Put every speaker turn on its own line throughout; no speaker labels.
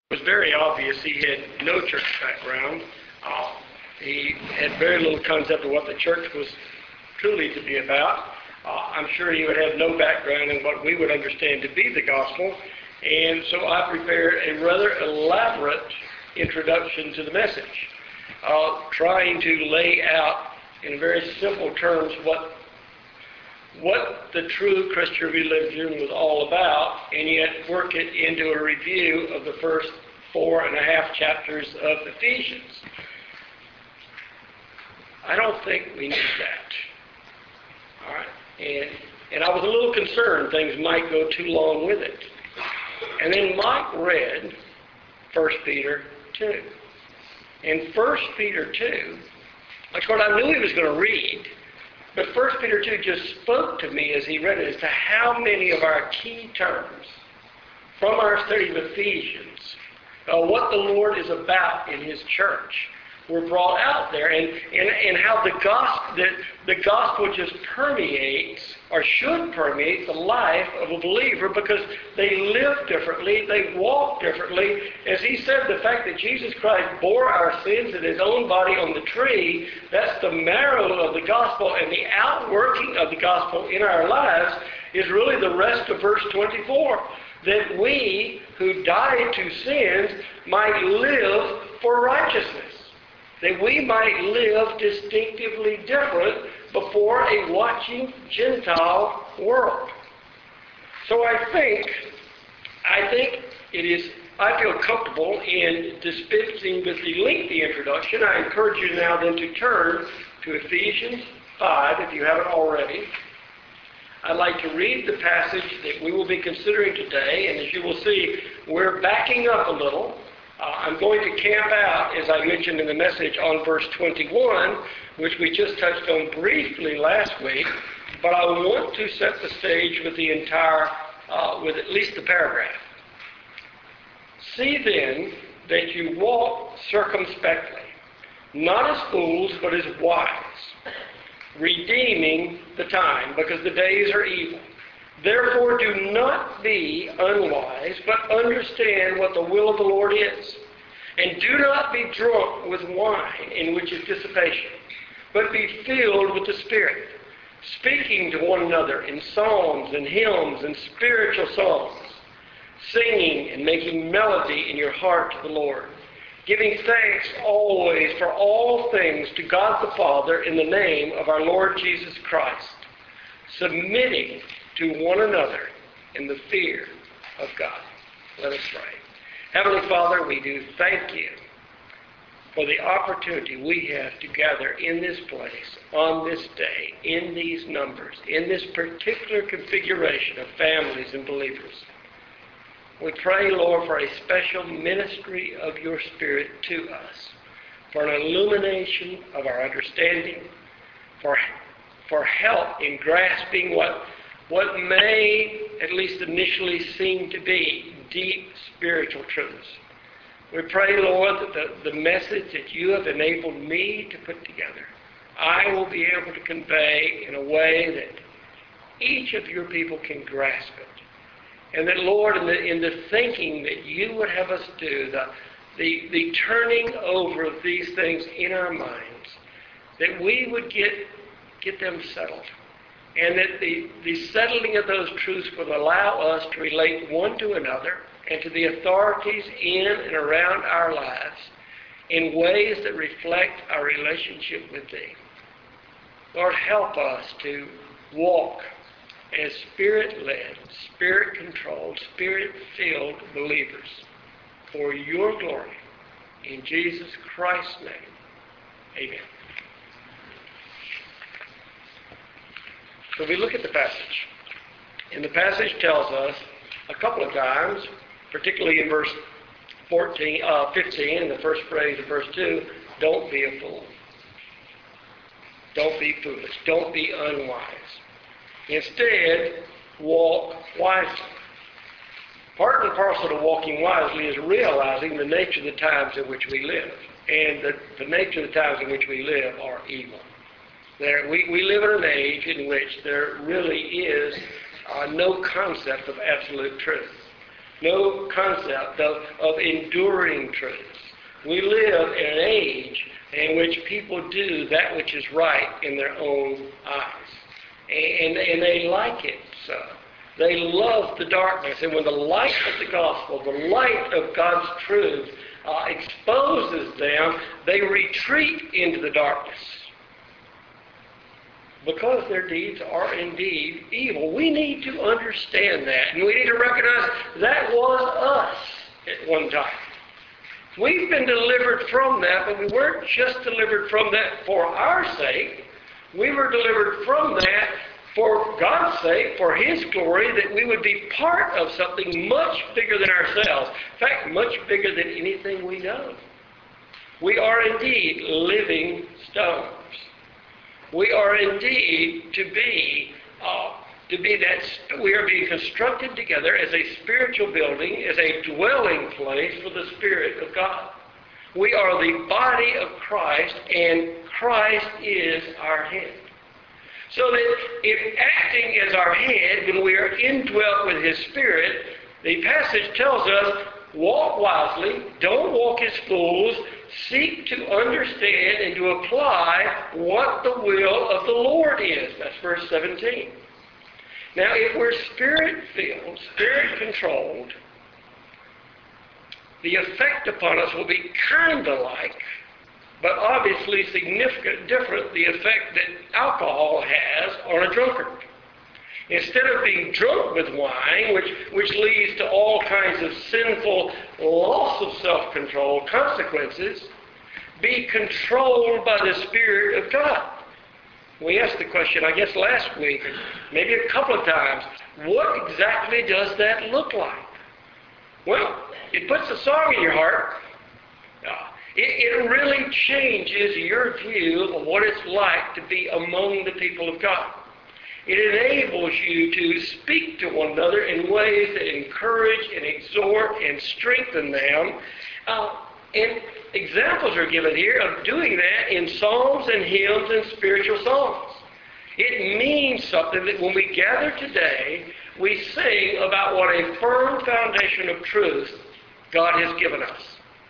It was very obvious he had no church background. He had very little concept of what the church was truly to be about. I'm sure he would have no background in what we would understand to be the gospel. And so I prepared a rather elaborate introduction to the message, trying to lay out in very simple terms what the true Christian religion was all about, and yet work it into a review of the first 4.5 chapters of Ephesians. I don't think we need that. All right, and I was a little concerned things might go too long with it. And then Mike read 1 Peter 2. And 1 Peter 2, of course I knew he was going to read, but 1 Peter 2 just spoke to me as he read it as to how many of our key terms from our study of Ephesians, what the Lord is about in His church, were brought out there, and how the gospel just permeates, or should permeate, the life of a believer, because they live differently, they walk differently. As he said, the fact that Jesus Christ bore our sins in His own body on the tree, that's the marrow of the gospel, and the outworking of the gospel in our lives is really the rest of verse 24, that we who died to sins might live for righteousness. That we might live distinctively different before a watching Gentile world. So I feel comfortable in dispensing with the lengthy introduction. I encourage you now then to turn to Ephesians 5 if you haven't already. I'd like to read the passage that we will be considering today, and as you will see, we're backing up a little. I'm going to camp out, as I mentioned in the message, on verse 21, which we just touched on briefly last week, but I want to set the stage with the entire, with at least the paragraph. See then that you walk circumspectly, not as fools, but as wise, redeeming the time, because the days are evil. Therefore do not be unwise, but understand what the will of the Lord is. And do not be drunk with wine, in which is dissipation, but be filled with the Spirit, speaking to one another in psalms and hymns and spiritual songs, singing and making melody in your heart to the Lord, giving thanks always for all things to God the Father in the name of our Lord Jesus Christ, submitting to one another in the fear of God. Let us pray. Heavenly Father, we do thank you for the opportunity we have to gather in this place, on this day, in these numbers, in this particular configuration of families and believers. We pray, Lord, for a special ministry of your Spirit to us, for an illumination of our understanding, for help in grasping what may, at least initially, seem to be deep spiritual truths. We pray, Lord, that the message that you have enabled me to put together, I will be able to convey in a way that each of your people can grasp it. And that, Lord, in the thinking that you would have us do, the turning over of these things in our minds, that we would get them settled. And that the settling of those truths would allow us to relate one to another and to the authorities in and around our lives in ways that reflect our relationship with Thee. Lord, help us to walk as Spirit-led, Spirit-controlled, Spirit-filled believers for your glory. In Jesus Christ's name, amen. So we look at the passage, and the passage tells us a couple of times, particularly in verse 15, in the first phrase of verse 2, don't be a fool. Don't be foolish. Don't be unwise. Instead, walk wisely. Part and parcel to walking wisely is realizing the nature of the times in which we live. And the nature of the times in which we live are evil. We live in an age in which there really is no concept of absolute truth. no concept of enduring truths. We live in an age in which people do that which is right in their own eyes. And they like it so. They love the darkness. And when the light of the gospel, the light of God's truth exposes them, they retreat into the darkness. Because their deeds are indeed evil. We need to understand that. And we need to recognize that was us at one time. We've been delivered from that, but we weren't just delivered from that for our sake. We were delivered from that for God's sake, for His glory, that we would be part of something much bigger than ourselves. In fact, much bigger than anything we know. We are indeed living stones. We are indeed to be that we are being constructed together as a spiritual building, as a dwelling place for the Spirit of God. We are the body of Christ, and Christ is our head. So that in acting as our head, when we are indwelt with His Spirit, the passage tells us, walk wisely, don't walk as fools, seek to understand and to apply what the will of the Lord is. That's verse 17. Now, if we're Spirit-filled, Spirit-controlled, the effect upon us will be kind of like, but obviously significantly different, the effect that alcohol has on a drunkard. Instead of being drunk with wine, which leads to all kinds of sinful loss of self-control consequences, be controlled by the Spirit of God. We asked the question, I guess last week, maybe a couple of times, what exactly does that look like? Well, it puts a song in your heart. It really changes your view of what it's like to be among the people of God. It enables you to speak to one another in ways that encourage and exhort and strengthen them. And examples are given here of doing that in psalms and hymns and spiritual songs. It means something that when we gather today, we sing about what a firm foundation of truth God has given us.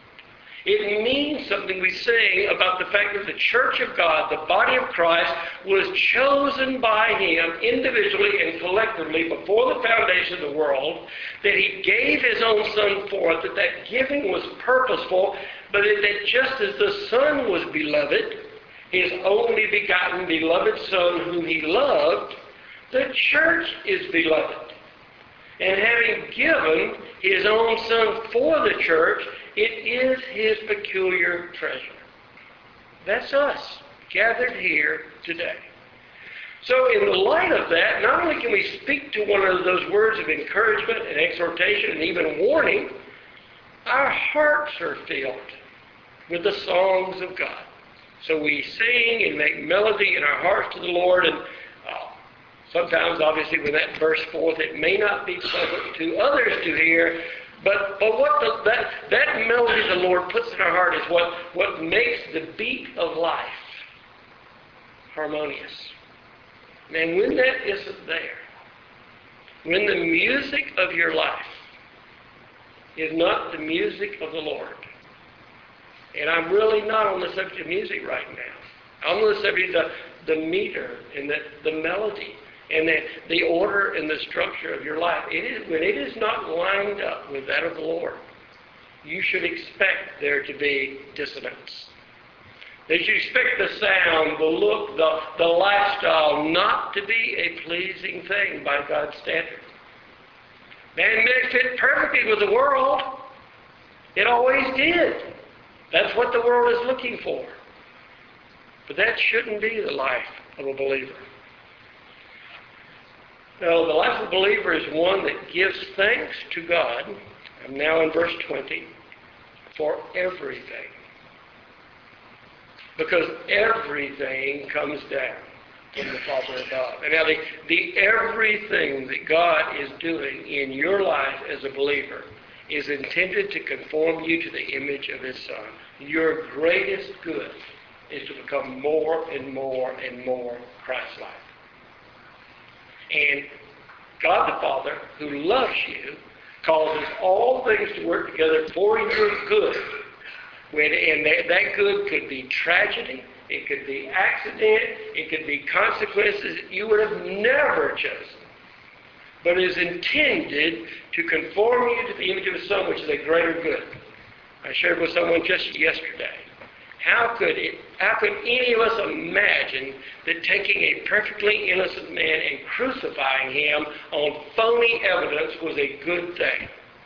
It means something we sing about the fact that the church of God, the body of Christ, was chosen by Him individually and collectively before the foundation of the world, that He gave His own Son for it, that giving was purposeful, but that just as the Son was beloved, His only begotten beloved Son whom He loved, the church is beloved. And having given His own Son for the church, it is His peculiar treasure. That's us, gathered here today. So in the light of that, not only can we speak to one of those words of encouragement and exhortation and even warning, our hearts are filled with the songs of God. So we sing and make melody in our hearts to the Lord, and sometimes, obviously, when that bursts forth, it may not be pleasant to others to hear, but what that melody the Lord puts in our heart is what makes the beat of life harmonious. And when that isn't there, when the music of your life is not the music of the Lord, and I'm really not on the subject of music right now. I'm on the subject of the meter and the melody and the order and the structure of your life. When it is not lined up with that of the Lord, you should expect there to be dissonance. That you expect the sound, the look, the lifestyle not to be a pleasing thing by God's standard. Man may fit perfectly with the world. It always did. That's what the world is looking for. But that shouldn't be the life of a believer. No, the life of a believer is one that gives thanks to God. I'm now in verse 20. For everything. Because everything comes down from the Father above. And now the everything that God is doing in your life as a believer is intended to conform you to the image of His Son. Your greatest good is to become more and more and more Christ-like. And God the Father, who loves you, causes all things to work together for your good. And that good could be tragedy, it could be accident, it could be consequences you would have never chosen, but is intended to conform you to the image of His Son, which is a greater good. I shared with someone just yesterday. How could any of us imagine that taking a perfectly innocent man and crucifying him on phony evidence was a good thing?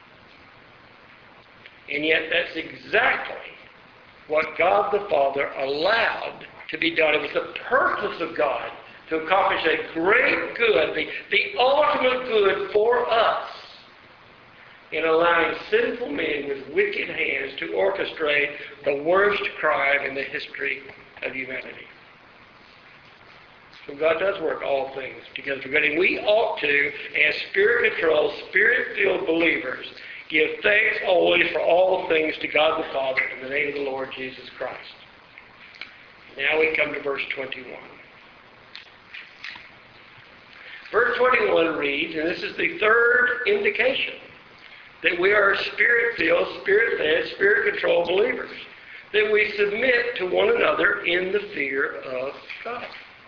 And yet that's exactly what God the Father allowed to be done. It was the purpose of God to accomplish a great good, the ultimate good for us, in allowing sinful men with wicked hands to orchestrate the worst crime in the history of humanity. So God does work all things together for good. And we ought to, as Spirit-controlled, Spirit-filled believers, give thanks always for all things to God the Father in the name of the Lord Jesus Christ. Now we come to verse 21. Verse 21 reads, and this is the third indication that we are Spirit-filled, Spirit-led, Spirit-controlled believers, that we submit to one another in the fear of God.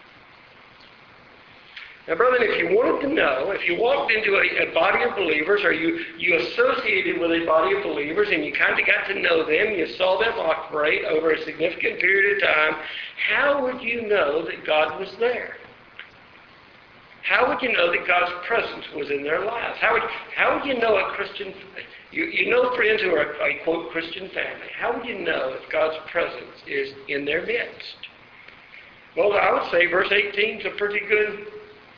Now, brethren, if you wanted to know, if you walked into a body of believers, or you associated with a body of believers, and you kind of got to know them, you saw them operate over a significant period of time, how would you know that God was there? How would you know that God's presence was in their lives? How would you know a Christian, you know friends who are a, quote, Christian family. How would you know if God's presence is in their midst? Well, I would say verse 18 is a pretty good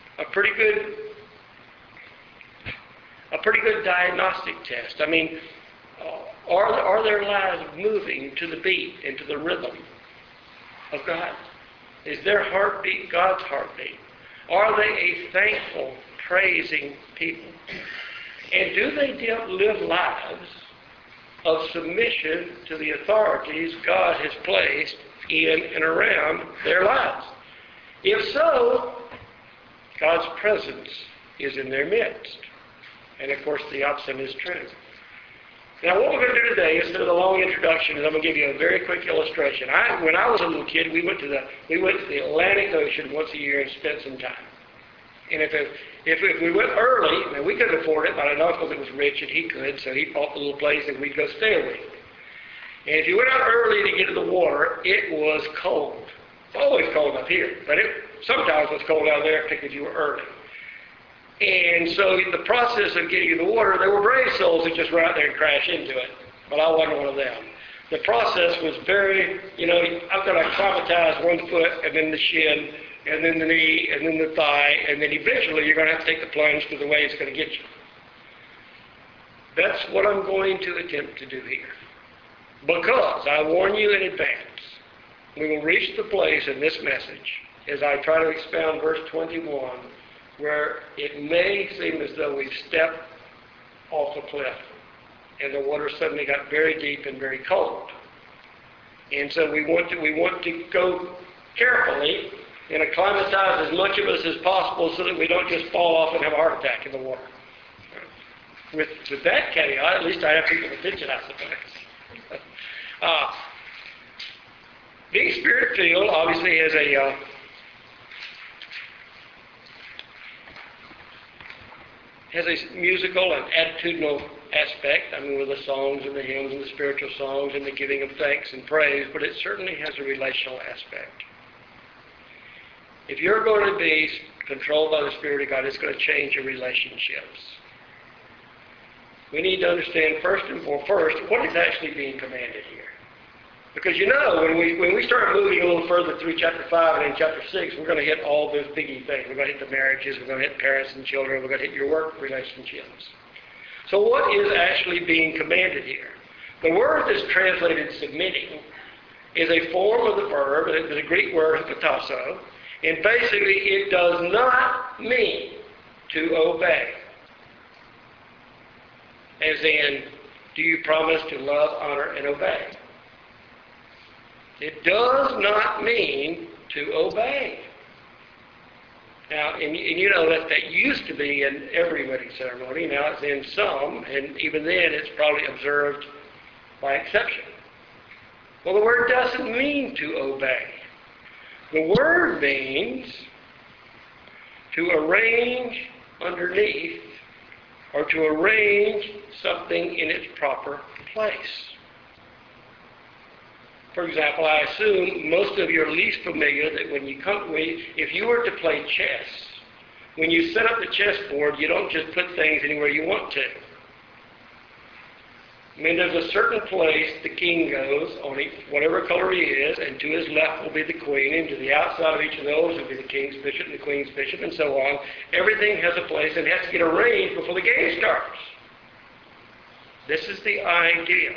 diagnostic test. I mean, are their lives moving to the beat and to the rhythm of God? Is their heartbeat God's heartbeat? Are they a thankful, praising people? And do they live lives of submission to the authorities God has placed in and around their lives? If so, God's presence is in their midst. And of course, the opposite is true. Now, what we're going to do today, instead of the long introduction, is I'm going to give you a very quick illustration. When I was a little kid, we went to the Atlantic Ocean once a year and spent some time. And if we went early, now we couldn't afford it, but I had an uncle that was rich and he could, so he bought the little place and we'd go stay a week. And if you went out early to get to the water, it was cold. It's always cold up here, but sometimes it was cold out there, particularly if you were early. And so the process of getting in the water, there were brave souls that just run out there and crash into it. But I wasn't one of them. The process was very, I've got to acclimatize one foot and then the shin and then the knee and then the thigh, and then eventually you're going to have to take the plunge because the wave's going to get you. That's what I'm going to attempt to do here. Because I warn you in advance, we will reach the place in this message as I try to expound verse 21 where it may seem as though we've stepped off a cliff and the water suddenly got very deep and very cold. And so we want to go carefully and acclimatize as much of us as possible so that we don't just fall off and have a heart attack in the water. With that caveat, at least I have people's attention, I suppose. Being Spirit-filled obviously has a musical and attitudinal aspect. I mean, with the songs and the hymns and the spiritual songs and the giving of thanks and praise, but it certainly has a relational aspect. If you're going to be controlled by the Spirit of God, it's going to change your relationships. We need to understand first what is actually being commanded here. Because when we start moving a little further through chapter 5 and in chapter 6, we're going to hit all those biggie things. We're going to hit the marriages, we're going to hit parents and children, we're going to hit your work relationships. So what is actually being commanded here? The word that's translated submitting is a form of the verb, the Greek word hypotasso, and basically it does not mean to obey. As in, do you promise to love, honor, and obey? It does not mean to obey. Now, and you know that used to be in every wedding ceremony. Now it's in some, and even then it's probably observed by exception. Well, the word doesn't mean to obey. The word means to arrange underneath or to arrange something in its proper place. For example, I assume most of you are at least familiar that if you were to play chess, when you set up the chessboard, you don't just put things anywhere you want to. I mean, there's a certain place the king goes on whatever color he is, and to his left will be the queen, and to the outside of each of those will be the king's bishop and the queen's bishop, and so on. Everything has a place and has to get arranged before the game starts. This is the idea.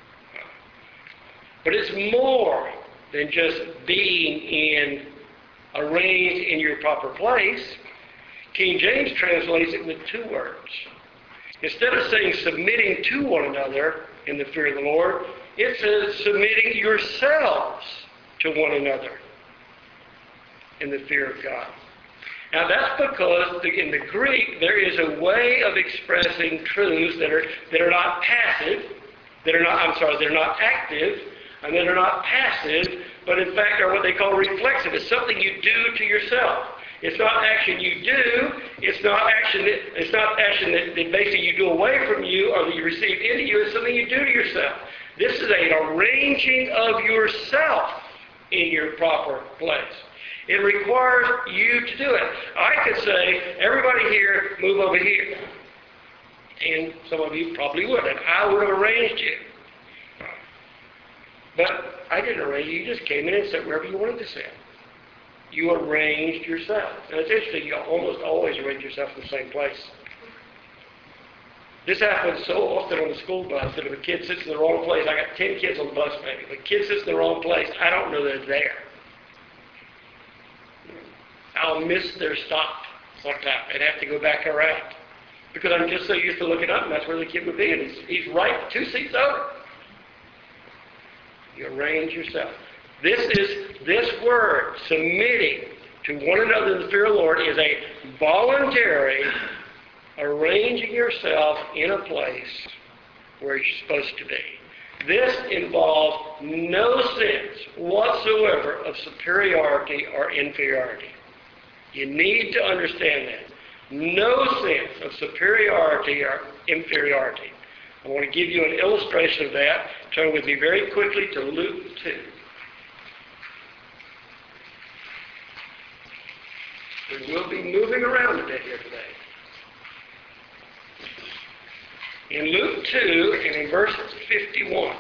But it's more than just being arranged in your proper place. King James translates it with two words. Instead of saying submitting to one another in the fear of the Lord, it says submitting yourselves to one another in the fear of God. Now that's because in the Greek there is a way of expressing truths that are not passive, they're not active, and that are not passive, but in fact are what they call reflexive. It's something you do to yourself. It's not action you do. It's not action that basically you do away from you or that you receive into you. It's something you do to yourself. This is an arranging of yourself in your proper place. It requires you to do it. I could say, everybody here, move over here. And some of you probably would, and I would have arranged you. But I didn't arrange you. You just came in and sat wherever you wanted to sit. You arranged yourself. And it's interesting, you almost always arrange yourself in the same place. This happens so often on the school bus that if a kid sits in the wrong place, I got 10 kids on the bus maybe. If a kid sits in the wrong place, I don't know they're there. I'll miss their stop sometime and have to go back around. Because I'm just so used to looking up, and that's where the kid would be, and he's right 2 seats over. You arrange yourself. This word, submitting to one another in the fear of the Lord, is a voluntary arranging yourself in a place where you're supposed to be. This involves no sense whatsoever of superiority or inferiority. You need to understand that. No sense of superiority or inferiority. I want to give you an illustration of that. Turn with me very quickly to Luke 2. We will be moving around a bit here today. In Luke 2 and in verse 51,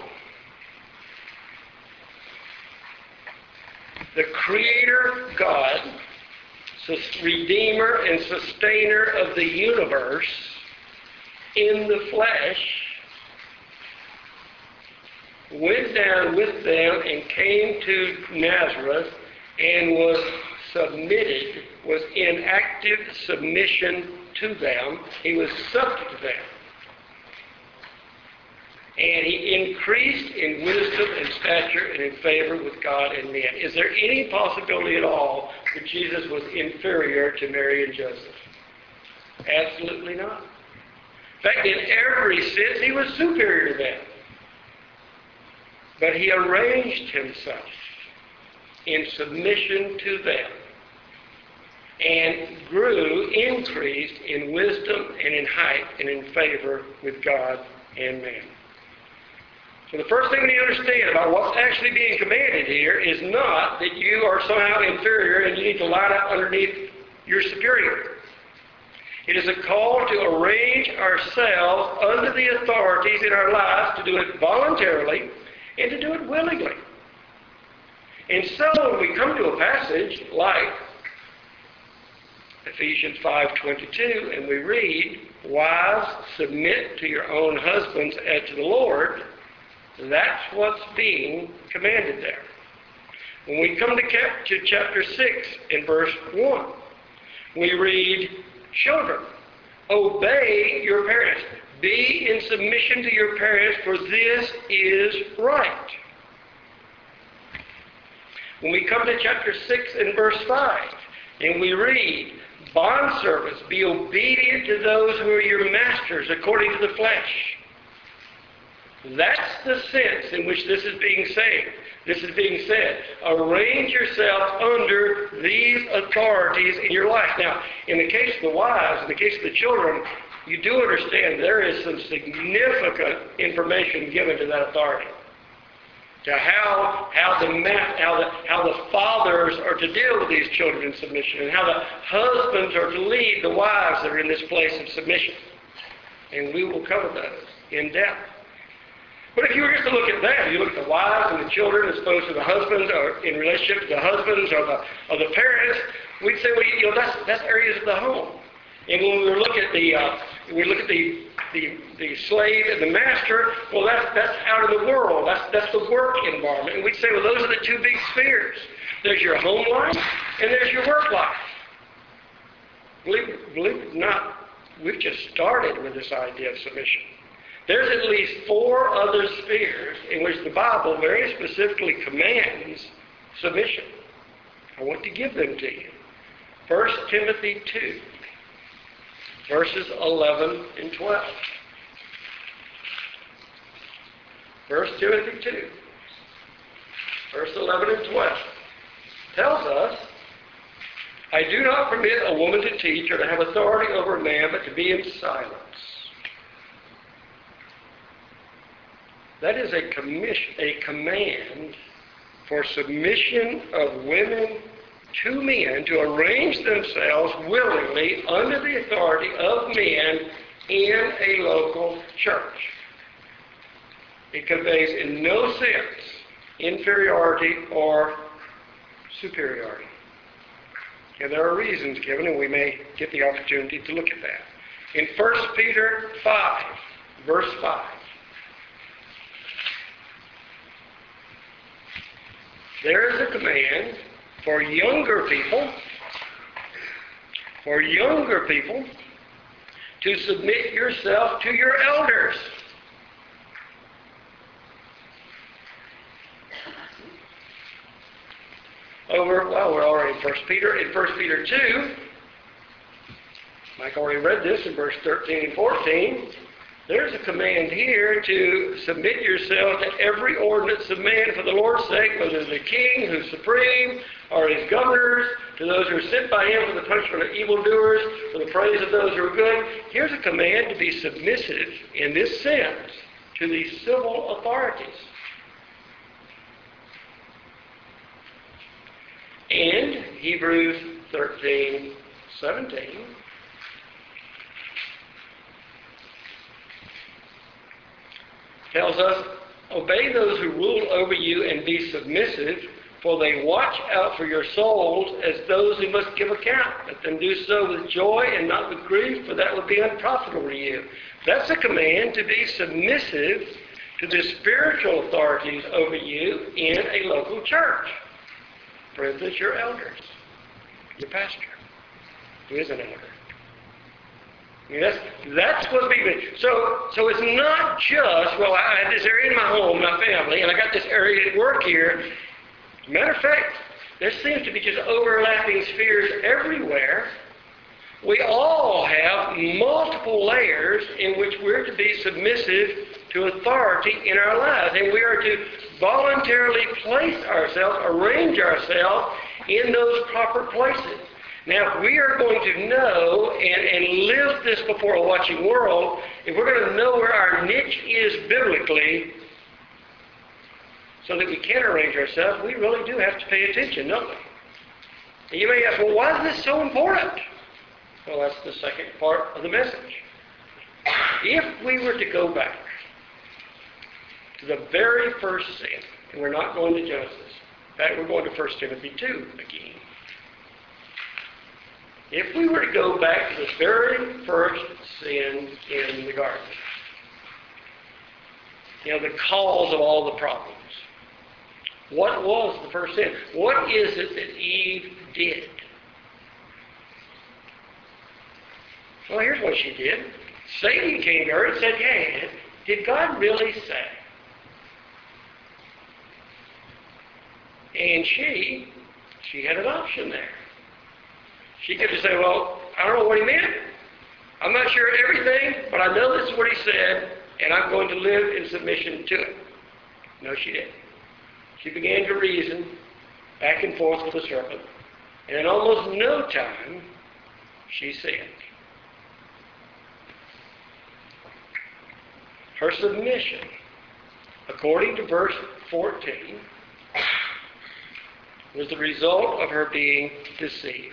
the Creator God, Redeemer and Sustainer of the universe, in the flesh, went down with them and came to Nazareth and was in active submission to them. He was subject to them. And he increased in wisdom and stature and in favor with God and men. Is there any possibility at all that Jesus was inferior to Mary and Joseph? Absolutely not. In fact, in every sense, he was superior to them. But he arranged himself in submission to them and increased in wisdom and in height and in favor with God and man. So the first thing we need to understand about what's actually being commanded here is not that you are somehow inferior and you need to line up underneath your superior. It is a call to arrange ourselves under the authorities in our lives, to do it voluntarily and to do it willingly. And so when we come to a passage like Ephesians 5:22, and we read, "Wives, submit to your own husbands as to the Lord," that's what's being commanded there. When we come to chapter 6 and verse 1, we read, "Children, obey your parents. Be in submission to your parents, for this is right." When we come to chapter 6 and verse 5, and we read, Bondservants, be obedient to those who are your masters according to the flesh. That's the sense in which this is being said. This is being said. Arrange yourself under these authorities in your life. Now, in the case of the wives, in the case of the children, you do understand there is some significant information given to that authority. To how the fathers are to deal with these children in submission, and how the husbands are to lead the wives that are in this place of submission. And we will cover those in depth. But if you were just to look at that, you look at the wives and the children as opposed to the husbands, or in relationship to the husbands or the parents, we'd say, well, that's areas of the home. And when we look at the slave and the master, well, that's out in the world. That's the work environment. And we'd say, well, those are the two big spheres. There's your home life and there's your work life. Believe it or not, we've just started with this idea of submission. There's at least 4 other spheres in which the Bible very specifically commands submission. I want to give them to you. 1 Timothy 2, verses 11 and 12. 1 Timothy 2, verse 11 and 12, tells us, I do not permit a woman to teach or to have authority over a man, but to be in silence. That is a command for submission of women to men to arrange themselves willingly under the authority of men in a local church. It conveys in no sense inferiority or superiority. And there are reasons given, and we may get the opportunity to look at that. In 1 Peter 5, verse 5, there is a command for younger people to submit yourself to your elders. We're already in 1 Peter. In 1 Peter 2, Mike already read this in verse 13 and 14. There's a command here to submit yourself to every ordinance of man for the Lord's sake, whether the king who's supreme or his governors, to those who are sent by him for the punishment of evildoers, for the praise of those who are good. Here's a command to be submissive in this sense to the civil authorities. And Hebrews 13:17 tells us, obey those who rule over you and be submissive, for they watch out for your souls as those who must give account. Let them do so with joy and not with grief, for that would be unprofitable to you. That's a command to be submissive to the spiritual authorities over you in a local church. For instance, your elders, your pastor, who is an elder. I mean, that's what people. So it's not just, well, I have this area in my home, my family, and I got this area at work here. Matter of fact, there seems to be just overlapping spheres everywhere. We all have multiple layers in which we're to be submissive to authority in our lives, and we are to voluntarily place ourselves, arrange ourselves in those proper places. Now, if we are going to know and live this before a watching world, if we're going to know where our niche is biblically, so that we can arrange ourselves, we really do have to pay attention, don't we? And you may ask, well, why is this so important? Well, that's the second part of the message. If we were to go back to the very first sin, and we're not going to Genesis, in fact, we're going to 1 Timothy 2 again. If we were to go back to the very first sin in the garden, the cause of all the problems, what was the first sin? What is it that Eve did? Well, here's what she did. Satan came to her and said, hey, did God really say? And she had an option there. She could just say, well, I don't know what he meant. I'm not sure everything, but I know this is what he said, and I'm going to live in submission to it. No, she didn't. She began to reason back and forth with the serpent, and in almost no time, she sinned. Her submission, according to verse 14, was the result of her being deceived.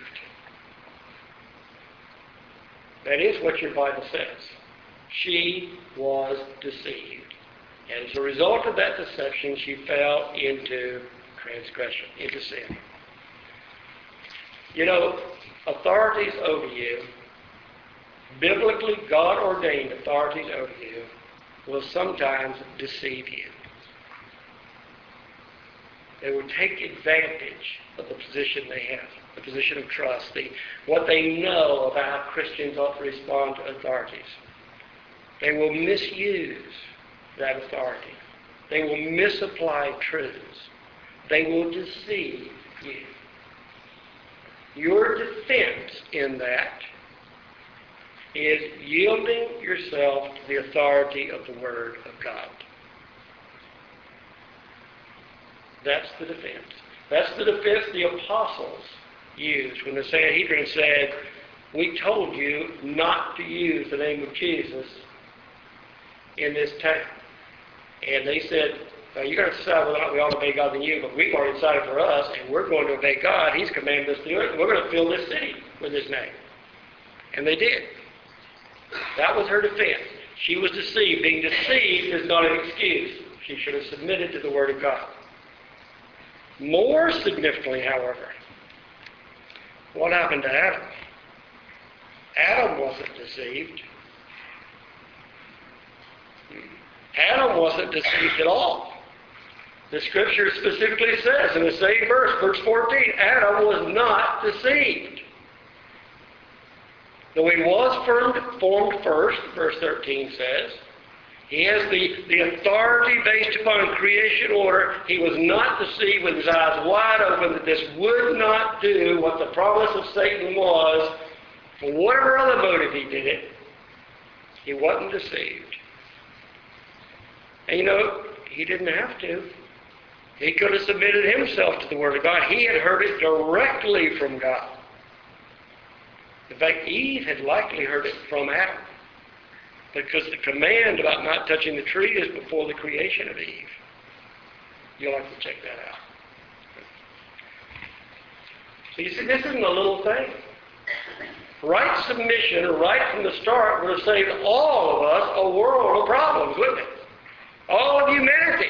That is what your Bible says. She was deceived. And as a result of that deception, she fell into transgression, into sin. You know, authorities over you, biblically God-ordained authorities over you, will sometimes deceive you. They will take advantage of the position they have, the position of trust, what they know about how Christians ought to respond to authorities. They will misuse that authority. They will misapply truths. They will deceive you. Your defense in that is yielding yourself to the authority of the Word of God. That's the defense. That's the defense the apostles used when the Sanhedrin said, "We told you not to use the name of Jesus in this town." And they said, "Well, you're going to decide whether or not we ought to obey God than you, but we've already decided for us, and we're going to obey God. He's commanded us to do it, and we're going to fill this city with His name." And they did. That was her defense. She was deceived. Being deceived is not an excuse. She should have submitted to the Word of God. More significantly, however, what happened to Adam? Adam wasn't deceived. Adam wasn't deceived at all. The Scripture specifically says in the same verse, verse 14, Adam was not deceived. Though he was formed first, verse 13 says, he has the authority based upon creation order. He was not deceived with his eyes wide open that this would not do what the promise of Satan was. For whatever other motive he did it, he wasn't deceived. And you know, he didn't have to. He could have submitted himself to the Word of God. He had heard it directly from God. In fact, Eve had likely heard it from Adam, because the command about not touching the tree is before the creation of Eve. You'll have to check that out. So you see, this isn't a little thing. Right submission, right from the start, would have saved all of us a world of problems, wouldn't it? All of humanity.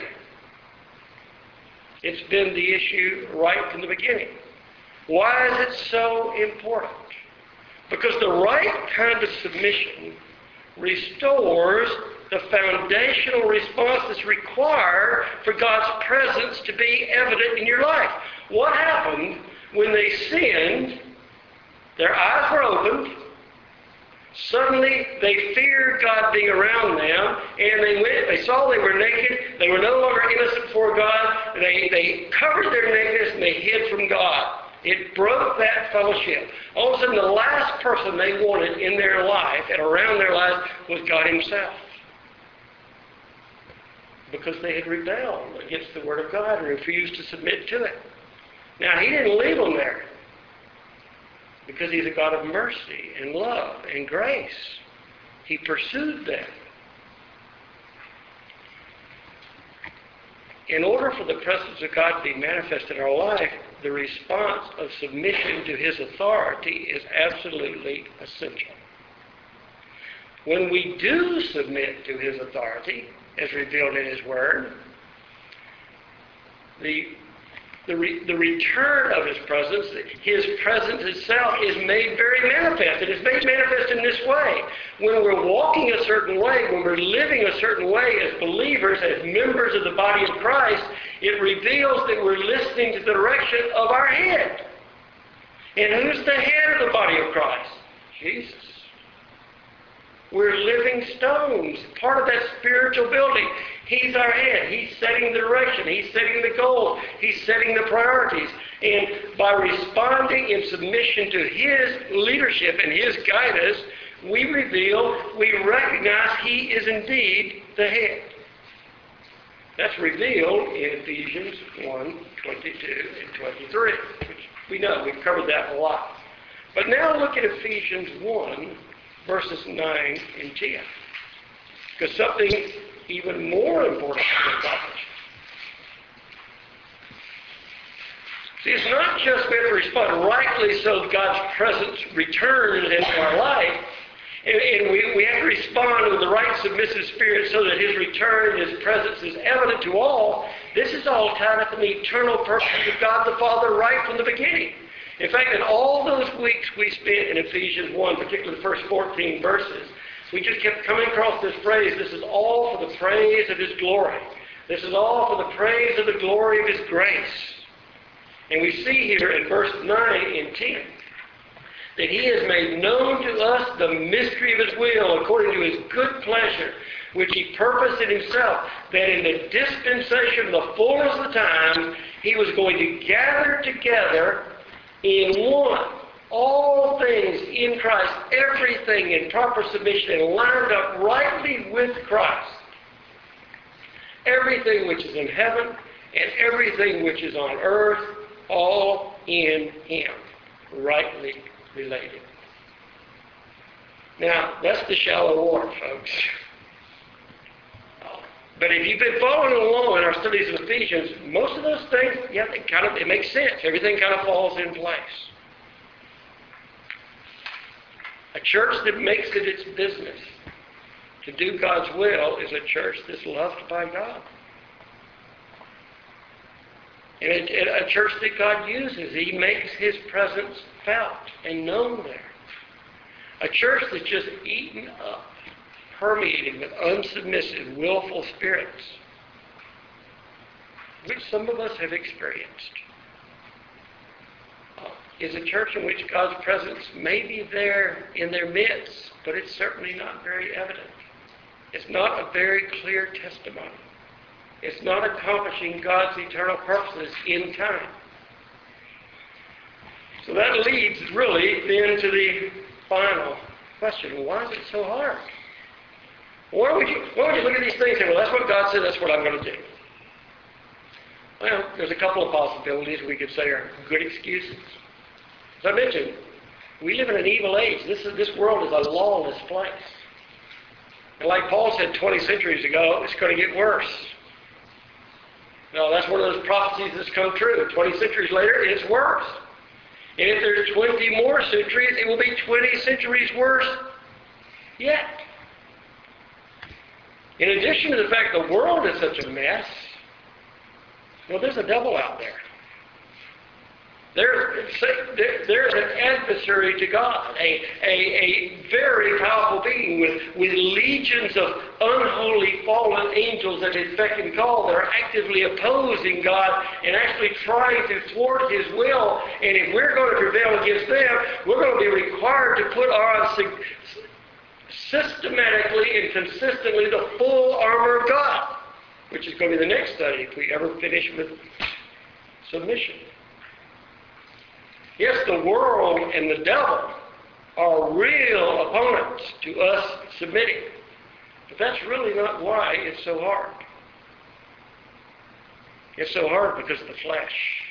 It's been the issue right from the beginning. Why is it so important? Because the right kind of submission restores the foundational response that's required for God's presence to be evident in your life. What happened when they sinned? Their eyes were opened. Suddenly they feared God being around them, and they saw they were naked. They were no longer innocent before God. They covered their nakedness and they hid from God. It broke that fellowship. All of a sudden, the last person they wanted in their life and around their lives was God Himself. Because they had rebelled against the Word of God and refused to submit to it. Now, He didn't leave them there, because He's a God of mercy and love and grace. He pursued them. In order for the presence of God to be manifest in our life, the response of submission to His authority is absolutely essential. When we do submit to His authority, as revealed in His Word, the return of His presence itself is made very manifest. It is made manifest in this way. When we're walking a certain way, when we're living a certain way as believers, as members of the body of Christ, it reveals that we're listening to the direction of our head. And who's the head of the body of Christ? Jesus. We're living stones, part of that spiritual building. He's our head. He's setting the direction. He's setting the goals. He's setting the priorities. And by responding in submission to His leadership and His guidance, we recognize He is indeed the head. That's revealed in Ephesians 1, 22 and 23, which we know. We've covered that a lot. But now look at Ephesians 1, verses 9 and 10. Because something even more important is accomplished. See, it's not just we have to respond rightly so God's presence returns into our life, and we have to respond with the right submissive spirit so that His return, His presence is evident to all. This is all tied up in the eternal purpose of God the Father right from the beginning. In fact, in all those weeks we spent in Ephesians 1, particularly the first 14 verses, we just kept coming across this phrase, this is all for the praise of His glory. This is all for the praise of the glory of His grace. And we see here in verse 9 and 10 that He has made known to us the mystery of His will according to His good pleasure, which He purposed in Himself, that in the dispensation of the fullness of the time, He was going to gather together in one all things in Christ, everything in proper submission and lined up rightly with Christ. Everything which is in heaven and everything which is on earth, all in Him, rightly related. Now, that's the shallow water, folks. But if you've been following along in our studies of Ephesians, most of those things, it makes sense. Everything kind of falls in place. A church that makes it its business to do God's will is a church that's loved by God. And a church that God uses. He makes His presence felt and known there. A church that's just eaten up, permeated with unsubmissive, willful spirits, which some of us have experienced, is a church in which God's presence may be there in their midst, but it's certainly not very evident. It's not a very clear testimony. It's not accomplishing God's eternal purposes in time. So that leads really then to the final question. Why is it so hard? Why would you look at these things and say, well, that's what God said, that's what I'm going to do? Well, there's a couple of possibilities we could say are good excuses. As I mentioned, we live in an evil age. This world is a lawless place. And like Paul said 20 centuries ago, it's going to get worse. Now, that's one of those prophecies that's come true. 20 centuries later, it's worse. And if there's 20 more centuries, it will be 20 centuries worse yet. In addition to the fact the world is such a mess, well, there's a devil out there. There's an adversary to God, a very powerful being with legions of unholy fallen angels at His beck and call that are actively opposing God and actually trying to thwart His will. And if we're going to prevail against them, we're going to be required to put on systematically and consistently the full armor of God, which is going to be the next study if we ever finish with submission. Yes, the world and the devil are real opponents to us submitting. But that's really not why it's so hard. It's so hard because of the flesh.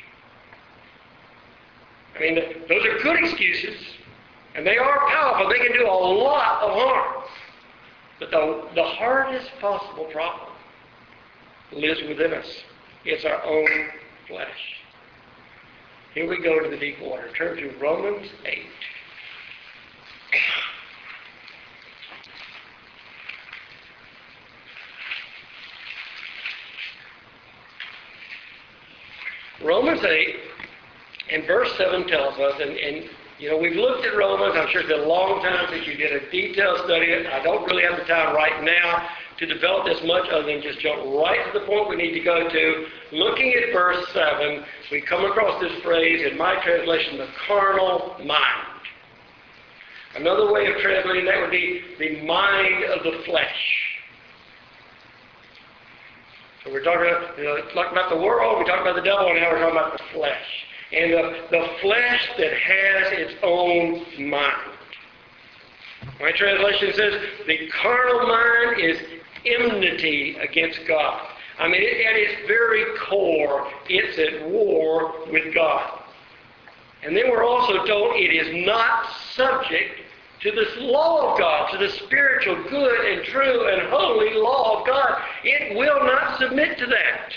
I mean, those are good excuses, and they are powerful. They can do a lot of harm. But the hardest possible problem lives within us. It's our own flesh. Here we go to the deep water. Turn to Romans 8. Romans 8 and verse 7 tells us, and you know, we've looked at Romans. I'm sure it's been a long time since you did a detailed study. I don't really have the time right now to develop this much other than just jump right to the point we need to go to. Looking at verse 7, we come across this phrase, in my translation, the carnal mind. Another way of translating that would be the mind of the flesh. So we're talking about the world, we talk about the devil, and now we're talking about the flesh. And the flesh that has its own mind. My translation says, the carnal mind is enmity against God. I mean, at its very core, it's at war with God. And then we're also told it is not subject to this law of God, to the spiritual, good and true and holy law of God. It will not submit to that.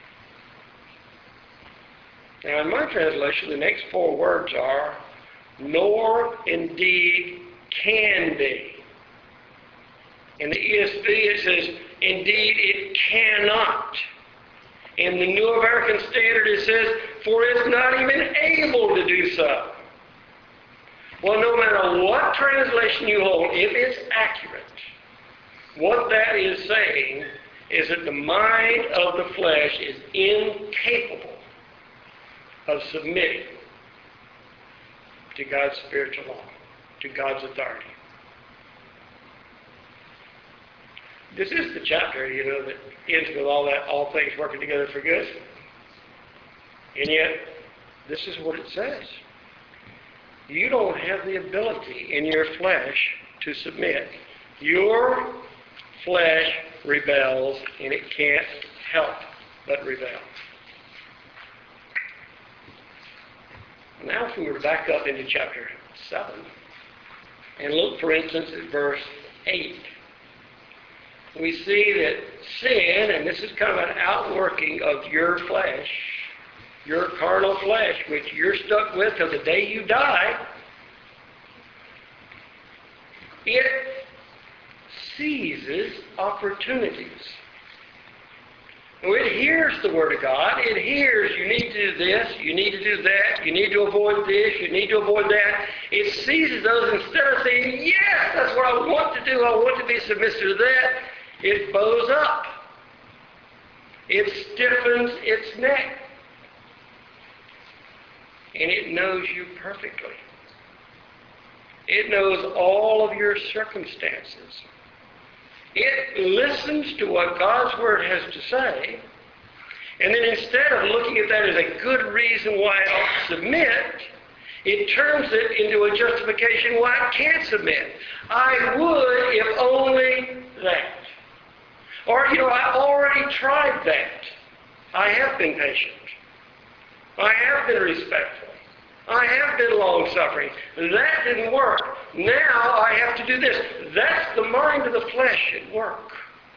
Now, in my translation, the next four words are, nor indeed can be. In the ESV, it says, indeed it cannot. In the New American Standard, it says, for it's not even able to do so. Well, no matter what translation you hold, if it's accurate, what that is saying is that the mind of the flesh is incapable of submitting to God's spiritual law, to God's authority. This is the chapter, that ends with all things working together for good. And yet, this is what it says. You don't have the ability in your flesh to submit. Your flesh rebels, and it can't help but rebel. Now if we were to back up into chapter 7 and look, for instance, at verse 8, we see that sin, and this is kind of an outworking of your flesh, your carnal flesh, which you're stuck with till the day you die, it seizes opportunities. It hears the Word of God. It hears, you need to do this, you need to do that, you need to avoid this, you need to avoid that. It seizes those. Instead of saying, yes, that's what I want to do, I want to be submissive to that, it bows up. It stiffens its neck. And it knows you perfectly. It knows all of your circumstances. It listens to what God's Word has to say, and then instead of looking at that as a good reason why it ought to submit, it turns it into a justification why it can't submit. I would if only that. Or, I already tried that. I have been patient. I have been respectful. I have been long-suffering. That didn't work. Now I have to do this. That's the mind of the flesh at work.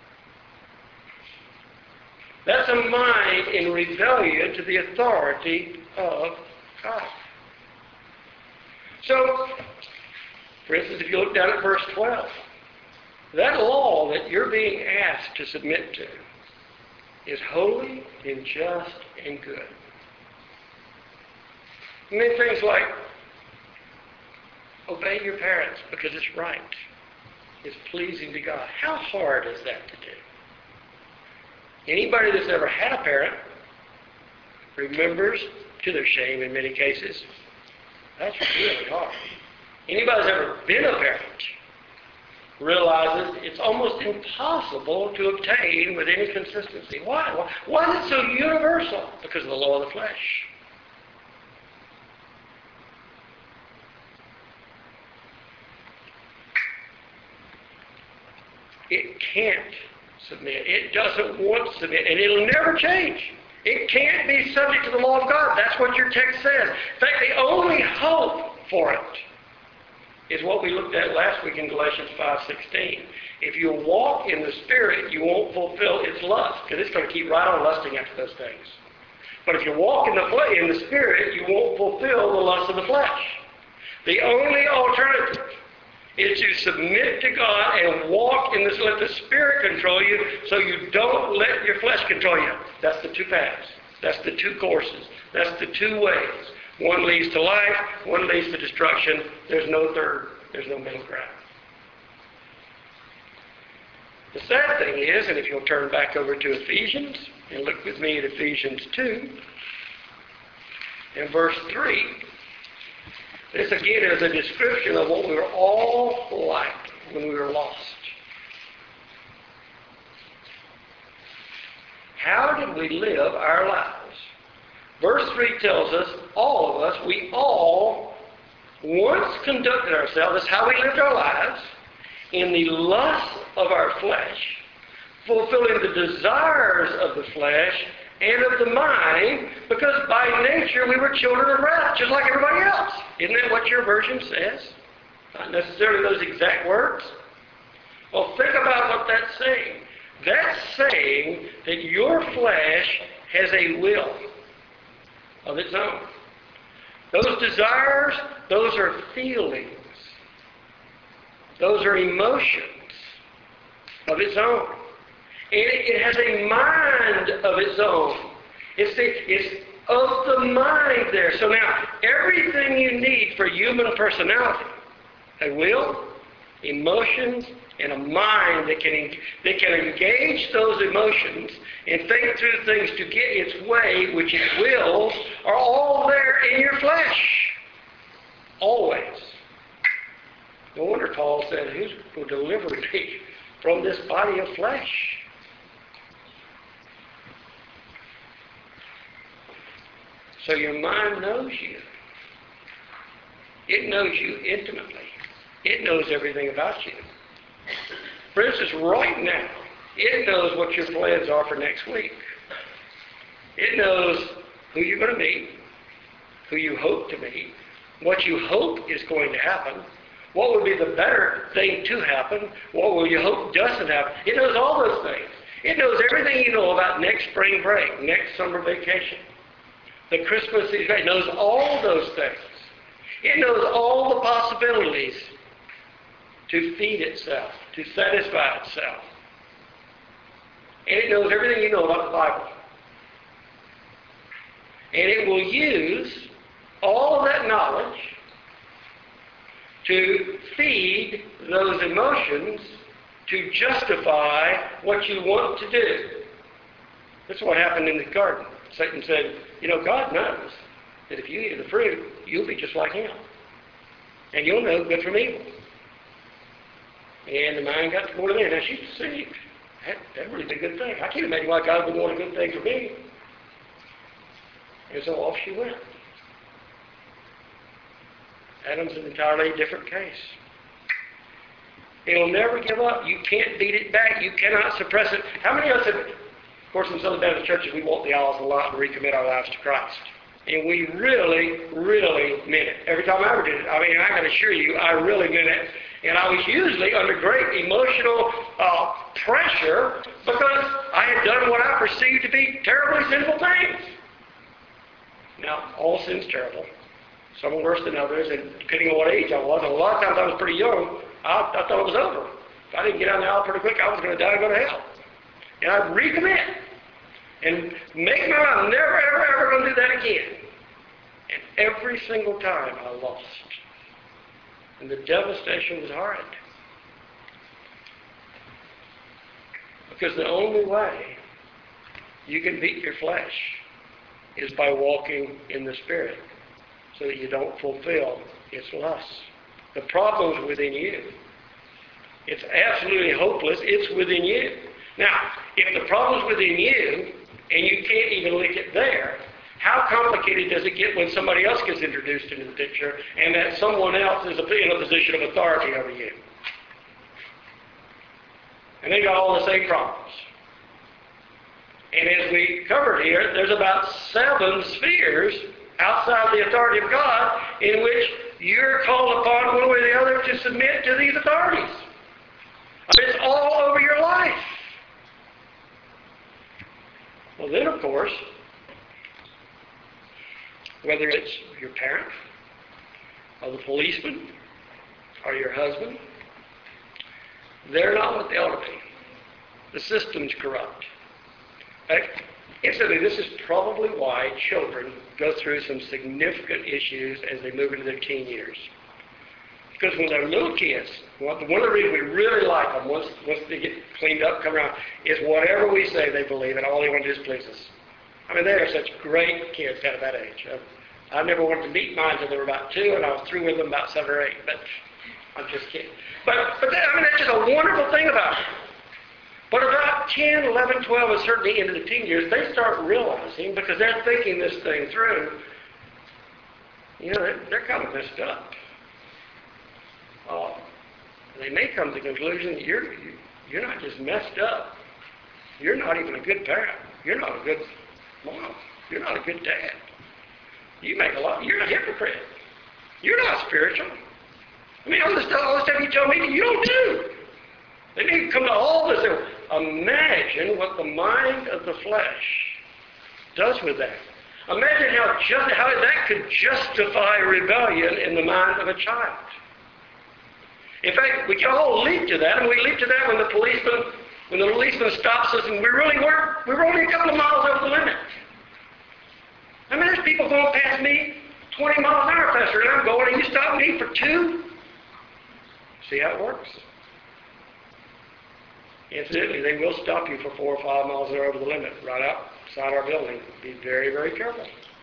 That's a mind in rebellion to the authority of God. So, for instance, if you look down at verse 12, that law that you're being asked to submit to is holy and just and good. I mean, things like obey your parents because it's right. It's pleasing to God. How hard is that to do? Anybody that's ever had a parent remembers, to their shame in many cases, that's really hard. Anybody that's ever been a parent realizes it's almost impossible to obtain with any consistency. Why? Why is it so universal? Because of the law of the flesh. It can't submit. It doesn't want to submit, and it'll never change. It can't be subject to the law of God. That's what your text says. In fact, the only hope for it is what we looked at last week in Galatians 5:16. If you walk in the Spirit, you won't fulfill its lust, because it's going to keep right on lusting after those things. But if you walk in the Spirit, you won't fulfill the lust of the flesh. The only alternative is to submit to God and walk in this, let the Spirit control you so you don't let your flesh control you. That's the two paths. That's the two courses. That's the two ways. One leads to life, one leads to destruction. There's no third. There's no middle ground. The sad thing is, and if you'll turn back over to Ephesians and look with me at Ephesians 2, in verse 3, This again is a description of what we were all like when we were lost. How did we live our lives? Verse 3 tells us, all of us, we all once conducted ourselves, that's how we lived our lives, in the lust of our flesh, fulfilling the desires of the flesh and of the mind, because by nature we were children of wrath, just like everybody else. Isn't that what your version says? Not necessarily those exact words. Well, think about what that's saying. That's saying that your flesh has a will of its own. Those desires, those are feelings. Those are emotions of its own. And it has a mind of its own. It's of the mind there. So now, everything you need for human personality, a will, emotions, and a mind that can engage those emotions and think through things to get its way, which it wills, are all there in your flesh. Always. No wonder Paul said, who will deliver me from this body of flesh? So your mind knows you. It knows you intimately. It knows everything about you. For instance, right now, it knows what your plans are for next week. It knows who you're going to meet, who you hope to meet, what you hope is going to happen, what would be the better thing to happen, what will you hope doesn't happen. It knows all those things. It knows everything you know about next spring break, next summer vacation, the Christmas season. It knows all those things. It knows all the possibilities to feed itself, to satisfy itself. And it knows everything you know about the Bible. And it will use all of that knowledge to feed those emotions to justify what you want to do. That's what happened in the garden. Satan said, God knows that if you eat of the fruit, you'll be just like him. And you'll know good from evil. And the mind got to go to there. Now she's deceived. That would be a good thing. I can't imagine why God would want a good thing for me. And so off she went. Adam's an entirely different case. It'll never give up. You can't beat it back. You cannot suppress it. How many of us have, of course, in Southern Baptist churches, we walk the aisles a lot and recommit our lives to Christ. And we really, really meant it. Every time I ever did it, I can assure you, I really meant it. And I was usually under great emotional pressure because I had done what I perceived to be terribly sinful things. Now, all sin's terrible. Some are worse than others, and depending on what age I was, and a lot of times I was pretty young, I thought it was over. If I didn't get out of the aisle pretty quick, I was going to die and go to hell. And I'd recommit and make my mind, I'm never, ever, ever going to do that again. And every single time I lost. And the devastation was horrid. Because the only way you can beat your flesh is by walking in the Spirit so that you don't fulfill its lusts. The problem's within you. It's absolutely hopeless. It's within you. Now, if the problem's within you and you can't even lick it there, how complicated does it get when somebody else gets introduced into the picture and that someone else is in a position of authority over you? And they got all the same problems. And as we covered here, there's about 7 spheres outside the authority of God in which you're called upon one way or the other to submit to these authorities. It's all over your life. Well, then, of course, whether it's your parent, or the policeman, or your husband, they're not what they ought to be. The system's corrupt. Incidentally, this is probably why children go through some significant issues as they move into their teen years. Because when they're little kids, one of the reasons we really like them, once they get cleaned up, come around, is whatever we say they believe, and all they want to do is please us. They are such great kids out of that age. I never wanted to meet mine until they were about 2, and I was through with them about 7 or 8. But I'm just kidding. But that's just a wonderful thing about it. But about 10, 11, 12, and certainly into the teen years, they start realizing, because they're thinking this thing through, they're kind of messed up. They may come to the conclusion that you're not just messed up. You're not even a good parent. You're not a good mom. You're not a good dad. You're a hypocrite. You're not spiritual. I mean, all the stuff you tell me that you don't do. They need to come to all this. Imagine what the mind of the flesh does with that. Imagine how that could justify rebellion in the mind of a child. In fact, we can all leap to that, and we leap to that when the policeman stops us, and we were only a couple of miles over the limit. I mean, there's people going past me 20 miles an hour faster than I'm going, and you stop me for 2? See how it works? Incidentally, they will stop you for 4 or 5 miles an hour over the limit right outside our building. Be very, very careful.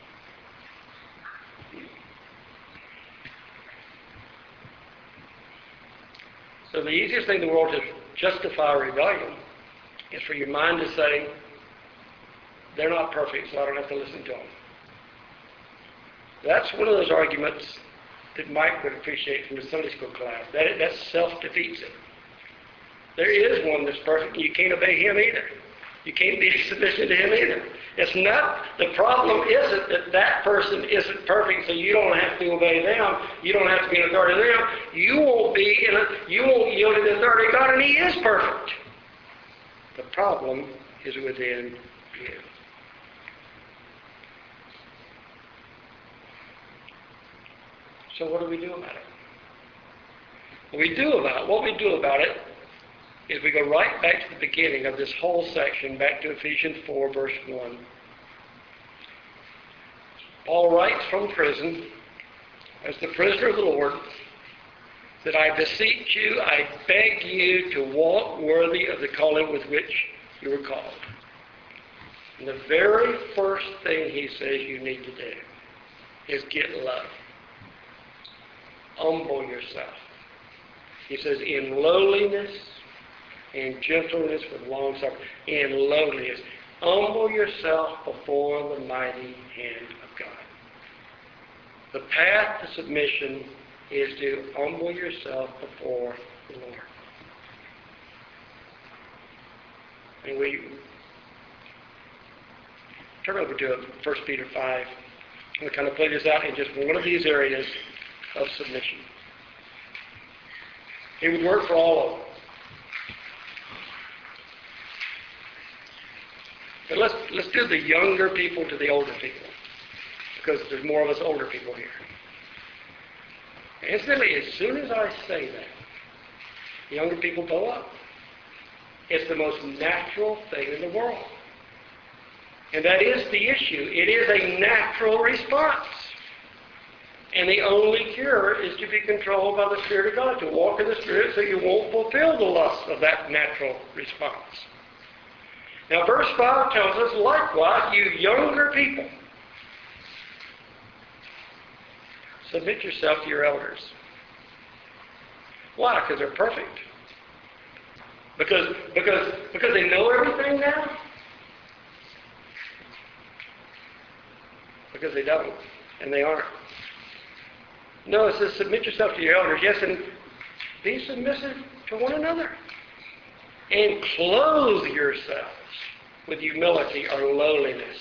So the easiest thing in the world to justify rebellion is for your mind to say, they're not perfect, so I don't have to listen to them. That's one of those arguments that Mike would appreciate from the Sunday school class. That self-defeats it. There is one that's perfect, and you can't obey him either. You can't be submissive to him either. It's not, the problem isn't that person isn't perfect, so you don't have to obey them. You don't have to be in authority of them. You won't yield to the authority of God, and he is perfect. The problem is within you. So what do we do about it? What we do about it is we go right back to the beginning of this whole section, back to Ephesians 4, verse 1. Paul writes from prison, as the prisoner of the Lord, that I beseech you, I beg you to walk worthy of the calling with which you were called. And the very first thing he says you need to do is get love. Humble yourself. He says, in lowliness and gentleness with long suffering. In lowliness. Humble yourself before the mighty hand of God. The path to submission is to humble yourself before the Lord. And we turn over to 1 Peter 5. And we kind of play this out in just one of these areas of submission. It would work for all of them. But let's do the younger people to the older people, because there's more of us older people here. Incidentally, as soon as I say that, younger people pull up. It's the most natural thing in the world. And that is the issue. It is a natural response. And the only cure is to be controlled by the Spirit of God, to walk in the Spirit so you won't fulfill the lust of that natural response. Now, verse 5 tells us, likewise, you younger people, submit yourself to your elders. Why? Because they're perfect. Because they know everything now? Because they don't, and they aren't. No, it says submit yourself to your elders. Yes, and be submissive to one another. And clothe yourselves with humility or lowliness.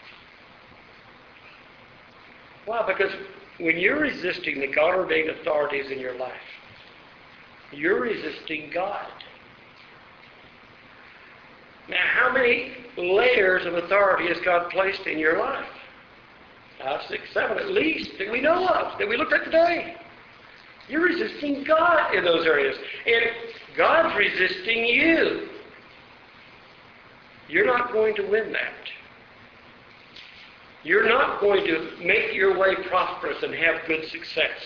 Why? Because when you're resisting the God-ordained authorities in your life, you're resisting God. Now, how many layers of authority has God placed in your life? 5, 6, 7 at least, that we know of, that we looked at today. You're resisting God in those areas. And God's resisting you. You're not going to win that. You're not going to make your way prosperous and have good success.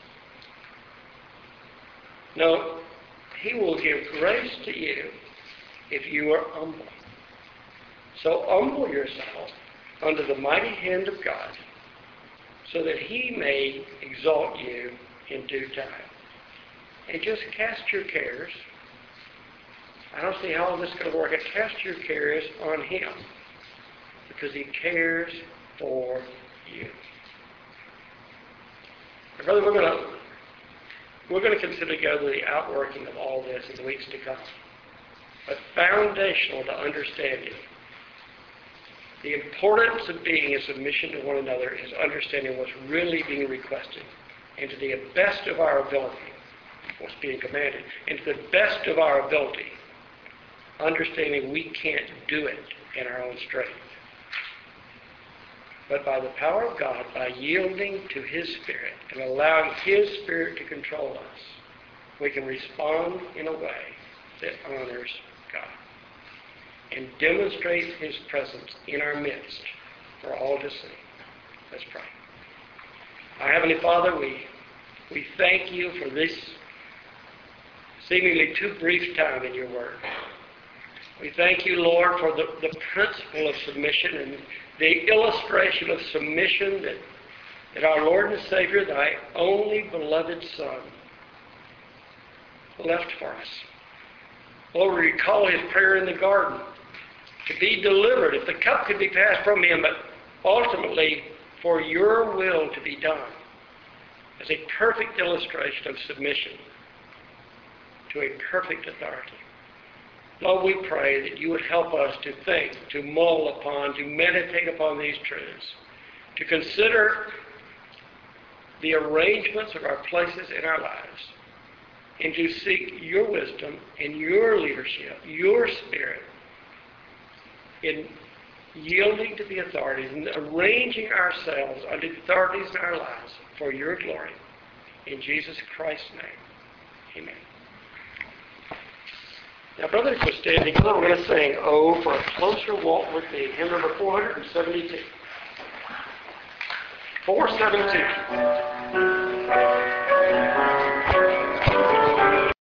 No, He will give grace to you if you are humble. So humble yourself under the mighty hand of God, so that he may exalt you in due time. And just cast your cares. I don't see how this is going to work. Cast your cares on him, because he cares for you. Now, brother, we're going to consider together the outworking of all this in the weeks to come. But foundational to understanding the importance of being in submission to one another is understanding what's really being requested, and to the best of our ability, what's being commanded, and to the best of our ability, understanding we can't do it in our own strength. But by the power of God, by yielding to his Spirit and allowing his Spirit to control us, we can respond in a way that honors God and demonstrates his presence in our midst for all to see. Let's pray. Our Heavenly Father, we thank you for this seemingly too brief time in your word. We thank you, Lord, for the principle of submission and the illustration of submission that our Lord and Savior, thy only beloved Son, left for us. Lord, we recall his prayer in the garden to be delivered, if the cup could be passed from him, but ultimately for your will to be done, as a perfect illustration of submission to a perfect authority. Lord, we pray that you would help us to think, to mull upon, to meditate upon these truths, to consider the arrangements of our places in our lives, and to seek your wisdom and your leadership, your Spirit, in yielding to the authorities and arranging ourselves under the authorities in our lives for your glory. In Jesus Christ's name, amen. Now, brothers, we're standing. We're going to sing, "Oh, for a Closer Walk with Thee," hymn number 472. 472.